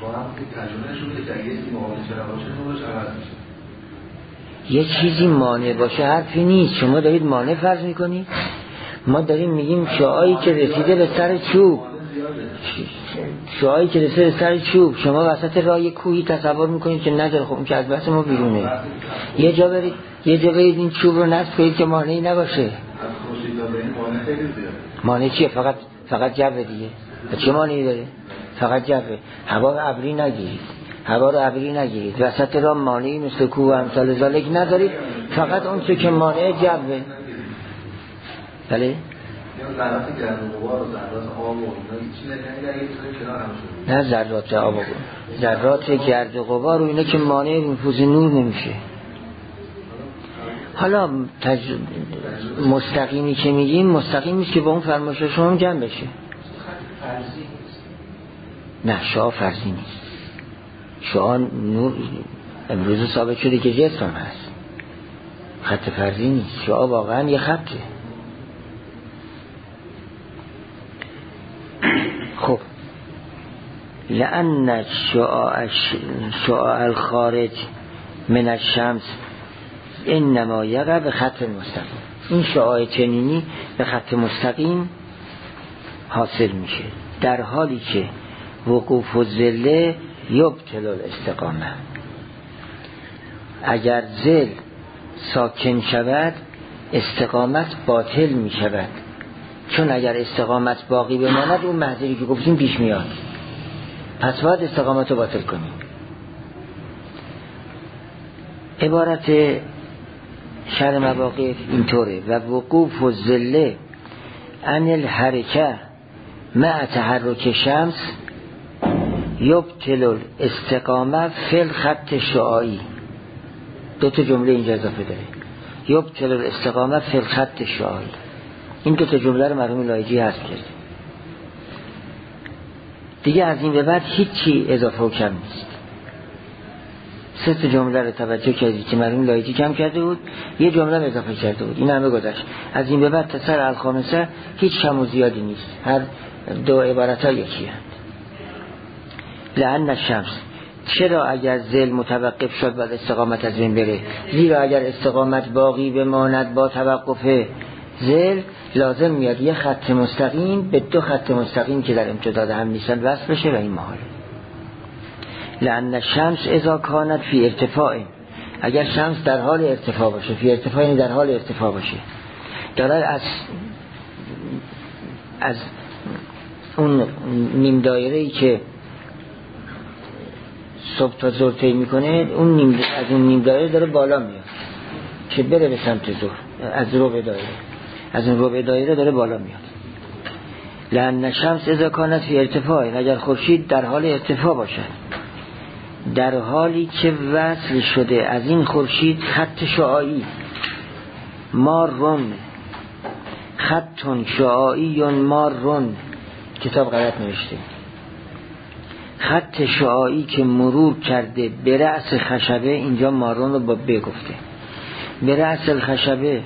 یه چیزی مانع باشه حرفی نیست. شما دارید مانع فرض میکنید. ما داریم میگیم شعاعی که رسیده به سر چوب، شعاعی که رسیده به سر چوب. شما وسط راه یه کوهی تصور میکنید که نداره، خب که از بس ما بیرونه. یه جا برید این چوب رو نصب کنید که مانعی نباشه. خورشید تا بین مانع خیلی زیاده. مانع چیه؟ فقط جو دیگه. چه مانعی داره؟ فقط جو. هوا رو ابری نگیرید. وسط راه مانعی مثل کوه و امثال ذالک ندارید، فقط اون چه که مانع جوه. بله؟ یا ذرات گرد و غبار و ذرات آب و اینا چی نگه یه چیزی کنار هم شده. نه ذرات آب و ذرات گرد و غبار و اینا که مانع نفوذ نور نمیشه. حالا مستقیمی که میگیم مستقیم نیست که با اون فرمایش شما هم جمع بشه. نه شعاع فرضی نیست. شعاع نور امروز ثابت شده که جسم هست، خط فرضی نیست. شعاع واقعا یه خطه. خب لأن شعاع الخارج من الشمس انما یقع به خط مستقیم. این شعاع چنینی به خط مستقیم حاصل میشه، در حالی که وقوف الظل یبطل الاستقامه. اگر ظل ساکن شود استقامت باطل می شود، چون اگر استقامت باقی بماند اون محضری که گفتیم پیش میاد، پس باید استقامت رو باطل کنیم. عبارت شرح مواقف اینطوره: و وقوف الظل عن الحرکه مع تحرک شمس یبطل الاستقامه فی الخط شعاعی. دو تا جمله اینجا اضافه داره: یبطل الاستقامه فی الخط شعاعی. این دو تا جمله رو مرحوم لایجی حذف کرد. دیگه از این به بعد هیچی اضافه و کم نیست. سه تا جمله رو توجه کردید که مرحوم لایجی کم کرده بود، یه جمله رو اضافه کرده بود، این همه گذشت. از این به بعد تا سر الخامسه هیچ کم و زیادی نیست، هر دو عبارت ها یکی هست. لأن الشمس، چرا اگر ظل متوقف شد بعد استقامت از بین بره؟ زیرا اگر استقامت باقی بماند با توقف ظل لازم میاد یه خط مستقیم به دو خط مستقیم که در امتداد هم نیستن وصل بشه و این محاله. لأن الشمس اذا کانت فی ارتفاع، اگر شمس در حال ارتفاع باشه، فی ارتفاع یعنی در حال ارتفاع باشه، داره از اون نیم دایره‌ای که صبح تا ظهر طی میکنه، از اون نیم دایره داره بالا میاد که بره به سمت ظهر، از ربع دایره، از اون ربع دایره داره بالا میاد. لأن الشمس اذا کانت فی ارتفاع، اگر خورشید در حال ارتفاع باشد، در حالی که وصل شده از این خورشید خط شعاعی، مارون، خط شعاعی مارون، کتاب غلط نوشته، خط شعاعی که مرور کرده به رأس خشبه، اینجا مارون رو با ب گفته، به رأس الخشبه،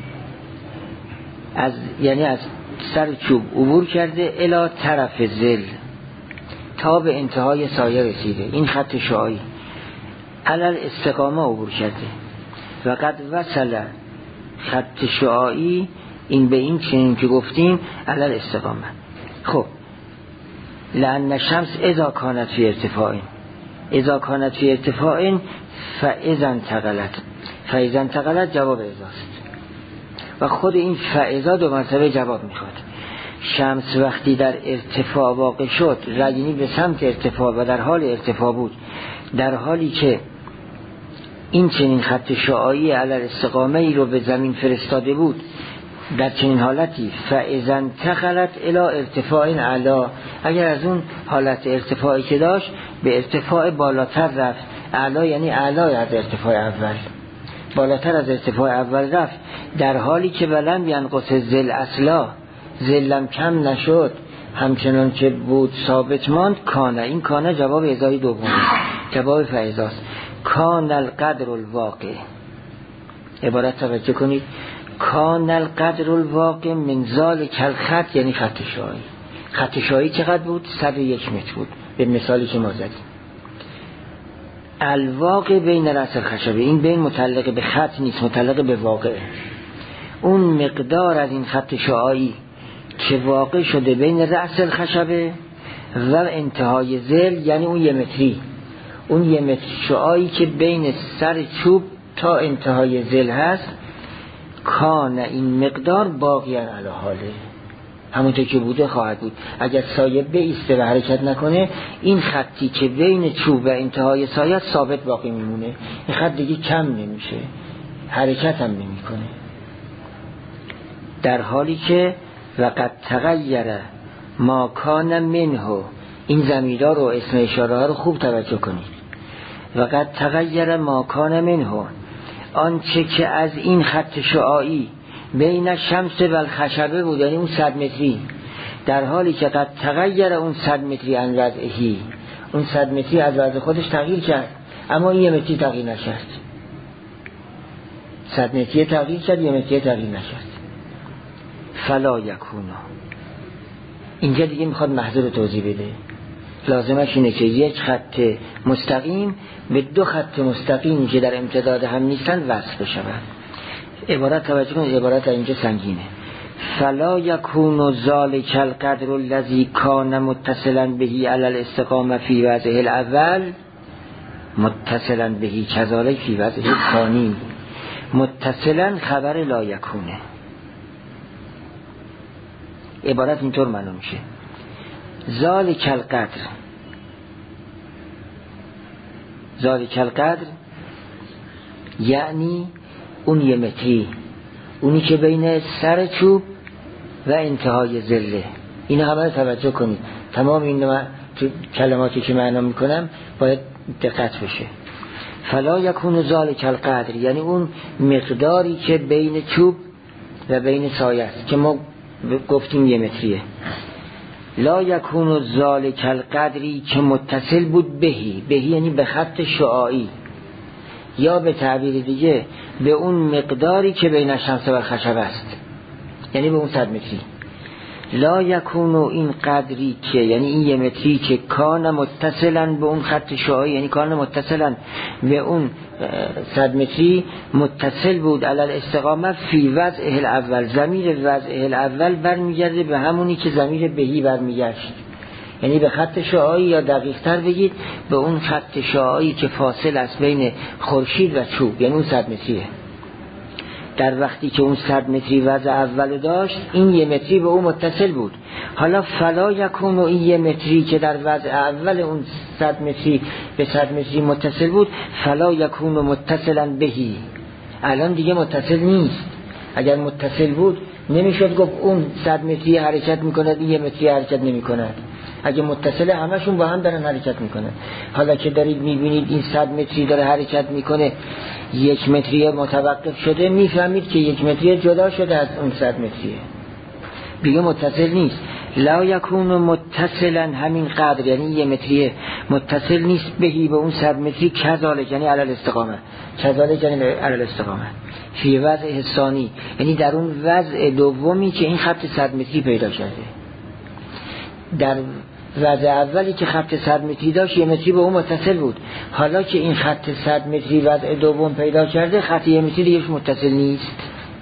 یعنی از سر چوب عبور کرده الی طرف ظل، تا به انتهای سایه رسیده. این خط شعاعی علل استقامه عبور کرده. و قد وصل خط شعاعی این به این چنین که گفتیم علل استقامه. خب لأن الشمس اذا کانت فی ارتفاع، اذا کانت فی ارتفاع فاذا انتقلت جواب اذاست و خود این فاذا دو مرتبه جواب میخواد. شمس وقتی در ارتفاع واقع شد، یعنی به سمت ارتفاع و در حال ارتفاع بود، در حالی که این چنین خط شعاعی علی استقامه ای رو به زمین فرستاده بود، در چنین حالتی فاذا انتقلت الی ارتفاع اعلی، اگر از اون حالت ارتفاعی که داشت به ارتفاع بالاتر رفت، اعلی یعنی اعلی از ارتفاع اول، بالاتر از ارتفاع اول رفت، در حالی که ولم ینقص ظل اصلا، ظلم کم نشد، همچنان که بود ثابت ماند. کانه، این کانه جواب ازای دوم، جواب فاذاست. کان القدر الواقع، عبارت توجه کنید، کان القدر الواقع من ذالک الخط، یعنی خط شعاعی. خط شعاعی چقدر بود؟ 101 متر بود به مثالی که ما زدیم. الواقع بین رأس الخشبه، این بین متعلق به خط نیست، متعلق به واقع. اون مقدار از این خط شعاعی که واقع شده بین رأس الخشبه و انتهای ظل، یعنی اون 1 متری، اون 1 متر شعاعی که بین سر چوب تا انتهای ظل هست، کان این مقدار باقی علی حاله، همونطور که بوده خواهد بود. اگر سایه بایسته و حرکت نکنه، این خطی که بین چوب و انتهای سایه ثابت باقی میمونه، این خط دیگه کم نمیشه، حرکت هم نمیکنه. در حالی که وقد تغیر ما کان منه، این ضمیرها رو، اسم اشاره ها رو خوب توجه کنید. وقد تغیر ما کان منه، آنچه که از این خط شعاعی بین شمس و الخشبه بود، یعنی اون 100 متری، در حالی که قد تغیر اون 100 متری عن وضعه، اون 100 متری از وضع خودش تغییر کرد، اما این 1 متری تغییر نکرد. 100 متری تغییر کرد، 1 متری تغییر نکرد. فلا یکونا، اینجا دیگه میخواد محضور توضیح بده. لازمش اینه که یک خط مستقیم به 2 خط مستقیمی که در امتداد هم نیستن وصل بشوند. عبارت توجه کنید، عبارت اینجا سنگینه. فلا یکون ذلک القدر الذی کان متصلا بهی علی الاستقامه فی وضعه الاول متصلا بهی کذالک فی وضعه الثانی. متصلا خبر لا یکونه. عبارت اینطور معلوم میشه. ذلک القدر، ذلک القدر یعنی اون 1 متری، اونی که بین سر چوب و انتهای ذله. اینا همه توجه کنید، تمام این تو کلماتی که معنا میکنم باید دقت بشه. فلا یکون ذلک القدر یعنی اون مقداری که بین چوب و بین سایه است که ما گفتیم 1 متریه. لا یکون ذلک القدری که متصل بود بهی، بهی یعنی به خط شعاعی، یا به تعبیر دیگه به اون مقداری که بین شمس و خشب است، یعنی به اون 100 متری. لا یکون این قدری که یعنی این 1 متری که کان متصلا به اون خط شعاعی، یعنی کان متصلا به اون 100 متری متصل بود علی الاستقامه فی وضعه الاول. ضمیر وضعه الاول برمیگرده به همونی که ضمیر بهی برمیگشت، یعنی به خط شعاعی، یا دقیق تر بگید به اون خط شعاعی که فاصل است بین خورشید و چوب، یعنی اون 100 متریه. در وقتی که اون 100 متری وضع اول داشت، این 1 متری به اون متصل بود. حالا فلا یکون این 1 متری که در وضع اول اون 100 متری به 100 متری متصل بود، فلا یکون متصلا بهی، الان دیگه متصل نیست. اگر متصل بود نمیشد گفت اون 100 متری حرکت میکند، این 1 متری حرکت نمیکند. اگه متصل همشون با هم دارن حرکت میکنه. حالا که دارید میبینید این 100 متری داره حرکت میکنه، 1 متری متوقف شده، میفهمید که 1 متری جدا شده از اون 100 متریه، دیگه متصل نیست. لا یکون متصلا همین قدر یعنی 1 متری متصل نیست بهی به اون 100 متری، کذالک یعنی علی الاستقامه، کذالک یعنی علی الاستقامه فی وضع ثانی، یعنی در اون وضع دومی که این خط 100 متری پیدا کرده. در وضع اولی که خط 100 متری داشت 1 متری به اون متصل بود، حالا که این خط 100 متری وضع دوم پیدا کرده، خط 1 متری دیگه متصل نیست.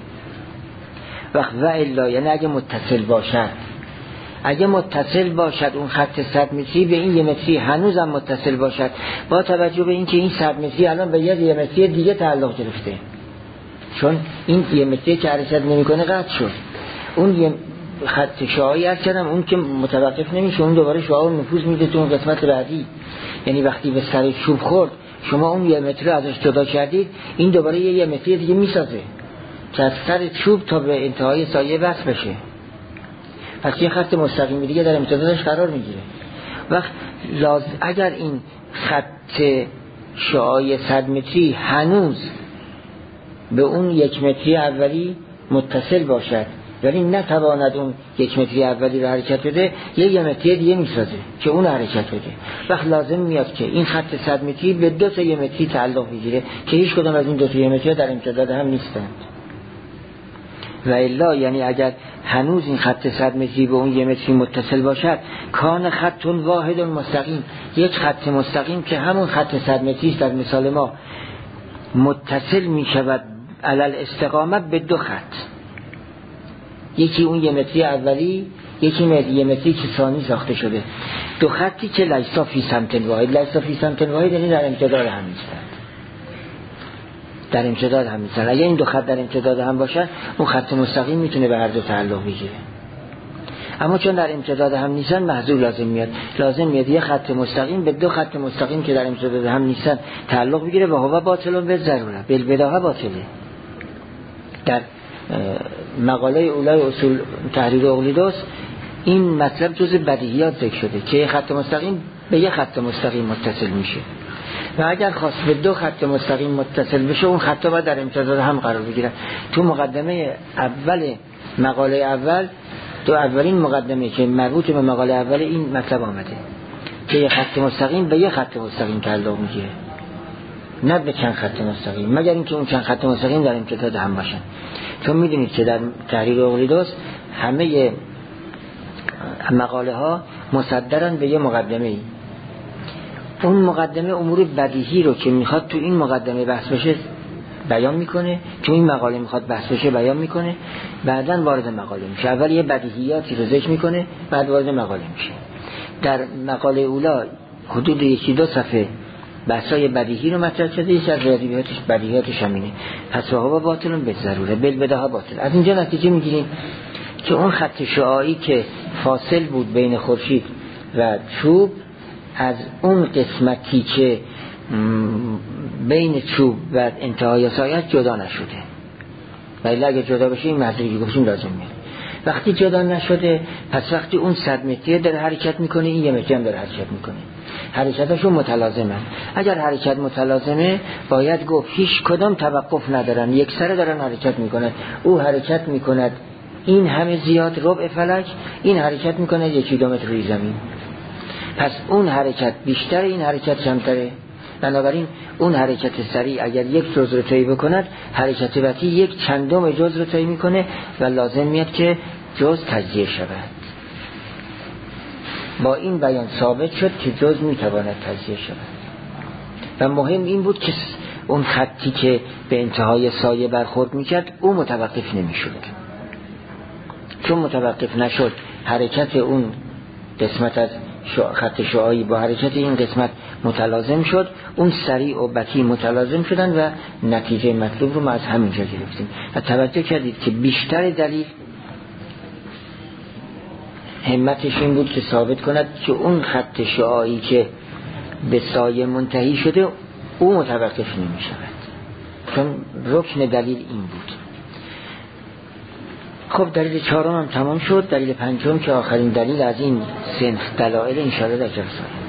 و الا یعنی اگه متصل باشد، اگه متصل باشد اون خط 100 متری به این 1 متری هنوزم متصل باشد، با توجه به اینکه این 100 متری الان به 1 متری دیگه تعلق گرفته، چون این 1 متری که حرکت نمیکنه قطع شد. اون خط شعاعی هست کردم، اون که متوقف نمیشه، اون دوباره شعاع نفوذ میده تو اون قسمت بعدی. یعنی وقتی به سر چوب خورد، شما اون 1 متر ازش جدا کردید، این دوباره 1 متر دیگه میسازه که از سر چوب تا به انتهای سایه وصل بشه. پس یه خط مستقیم دیگه در امتدادش قرار میگیره. وقت اگر این خط شعاعی 100 متری هنوز به اون 1 متری اولی متصل باشد، یعنی نتواند اون 1 متری اولی رو حرکت بده، 1 متری دیگه میسازه که اون حرکت بده. وقت لازم میاد که این خط 100 متری به 2 تا 1 متری تعلق بگیره که هیچ کدام از این 2 تا 1 متری در امتداد هم نیستند. و الا یعنی اگر هنوز این خط 100 متری به اون 1 متری متصل باشد، کان خط واحد مستقیم، یک خط مستقیم که همون خط 100 متری است در مثال ما، متصل میشود علی الاستقامه به 2 خط، یکی اون 1 متری اولی، یکی 1 متری که ثانی ساخته شده، 2 خطی که لیسا فی سمت واحد، لیسا فی سمت واحد یعنی در امتداد هم نیستند. در امتداد هم نیستن. اگه این دو خط در امتداد هم باشن اون خط مستقیم میتونه به هر دو تعلق بگیره، اما چون در امتداد هم نیستن محذور لازم میاد یه خط مستقیم به دو خط مستقیم که در امتداد هم نیستن تعلق بگیره و هو باطل به ضروره بالبداهه باطله. در مقاله اولای اصول تحریر اقلیدس این مطلب جز بدیهیات ذکر شده که یه خط مستقیم به یه خط مستقیم متصل میشه و اگر خواست به دو خط مستقیم متصل بشه اون خطا باید در امتداد هم قرار بگیرن. تو مقدمه اول مقاله اول، تو اولین مقدمه که مربوط به مقاله اول این مطلب آمده که یه خط مستقیم به یه خط مستقیم تعلق میگیره، نه به چند خط مستقیم، مگر اینکه اون چند خط مستقیم در امتداد هم باشن. چون میدونید که در تحریر اقلیدس همه مقاله ها مصدرن به یه مقدمه ای. اون مقدمه امور بدیهی رو که میخواد تو این مقدمه بحث بشه بیان میکنه، تو این مقاله میخواد بحث بشه بیان میکنه، بعداً وارد مقاله میشه. اول یه بدیهیاتی رو ذکر میکنه بعد وارد مقاله میشه. در مقاله اولا حدود 1-2 صفحه بحثای بدیهی رو مطرح کرده، یکی از بدیهیاتش همینه. پس وهو باطل به ضروره بالبداهه باطل. از اینجا نتیجه میگیریم که اون خط شعاعی که فاصل بود بین خورشید و چوب از اون قسمتی که بین چوب و انتهای سایه جدا نشده، ولی اگه جدا بشه این محضوری گفتیم لازم میاد. وقتی جدا نشده پس وقتی اون 100 متری داره حرکت میکنه این 1 متری هم داره حرکت میکنه، حرکتاشون متلازمه. اگر حرکت متلازمه باید گفت هیچ کدام توقف ندارن، یک سره دارن حرکت میکنن. او حرکت میکند این همه زیاد ربع فلک، این حرکت میکنه 1 کیلومتر روی زمین، پس اون حرکت بیشتر این حرکت کمتره. بنابراین اون حرکت سریع اگر یک جزء رو طی بکند، حرکت بطیء 1 چندم جزء رو طی میکنه و لازم میاد که جزء تجزیه شود. با این بیان ثابت شد که جزء میتواند تجزیه شود و مهم این بود که اون خطی که به انتهای سایه برخورد میکرد او متوقف نمیشد. چون متوقف نشد حرکت اون قسمت از خط شعاعی با حرکت این قسمت متلازم شد، اون سریع و بطیء متلازم شدن و نتیجه مطلوب رو ما از همینجا گرفتیم. و توجه کردید که بیشتر دلیل همتش این بود که ثابت کند که اون خط شعاعی که به سایه منتهی شده او متوقف نمی شود، چون رکن دلیل این بود. خب دلیل 4 هم تمام شد. دلیل 5 که آخرین دلیل از این سنخ دلائل انشاءالله در جلسه